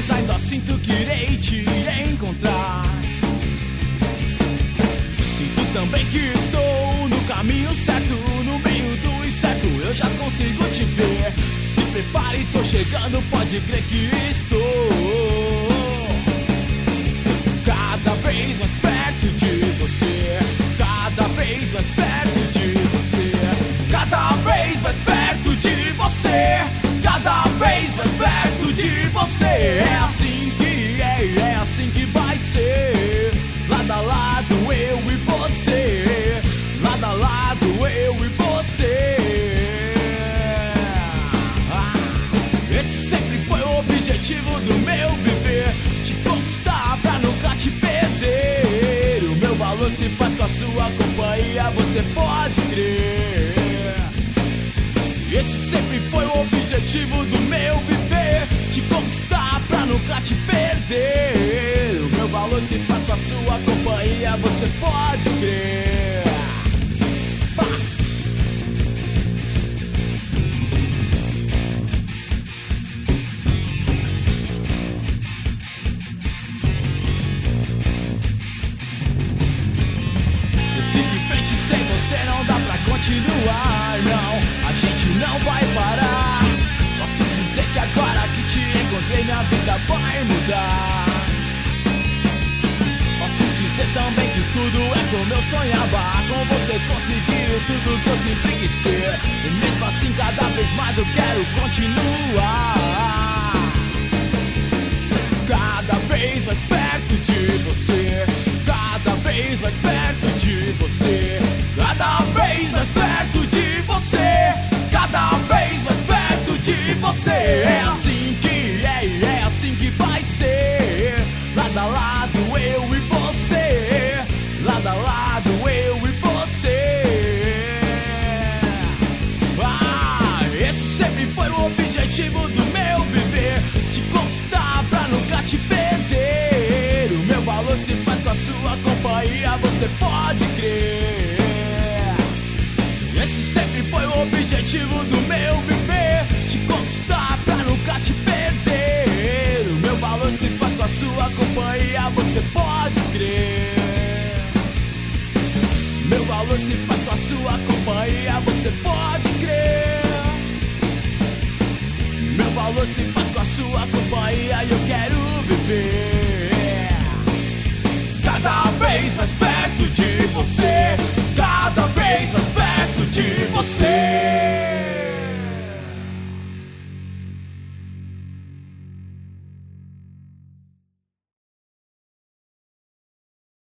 mas ainda sinto que irei te encontrar. Sinto também que estou no caminho certo, no meio do incerto eu já consigo te ver. Se prepare, tô chegando, pode crer que estou cada vez mais perto de você, cada vez mais perto de você, cada vez mais perto de você, cada vez mais perto de você. É assim que é assim que vai ser. Lado a lado eu e você, lado a lado eu e você. Esse sempre foi o objetivo do meu viver, te conquistar pra nunca te perder. O meu valor se faz com a sua companhia, você pode crer. Esse sempre foi o objetivo do meu viver, te conquistar pra nunca te perder. O meu valor se faz com a sua companhia, você pode crer. Siga em frente, sem você não dá pra continuar, não, a gente não vai parar. Posso dizer que agora que te encontrei minha vida vai mudar. Posso dizer também que tudo é como eu sonhava, com você conseguiu tudo que eu sempre quis ter. E mesmo assim cada vez mais eu quero continuar. Cada vez mais perto de você, cada vez mais perto de você, cada vez mais perto de você, cada vez mais perto de você. É assim que é assim que vai ser. Lado a lado eu e você, lado a lado eu e você. Esse sempre foi o objetivo do meu viver, te conquistar pra nunca te perder. O meu valor se faz com a sua companhia, você pode crer. Esse sempre foi o objetivo do meu viver, te conquistar pra nunca te perder. O meu valor se faz com a sua companhia, você pode crer. Meu valor se faz com a sua companhia, você pode crer. Meu valor se faz com a sua companhia.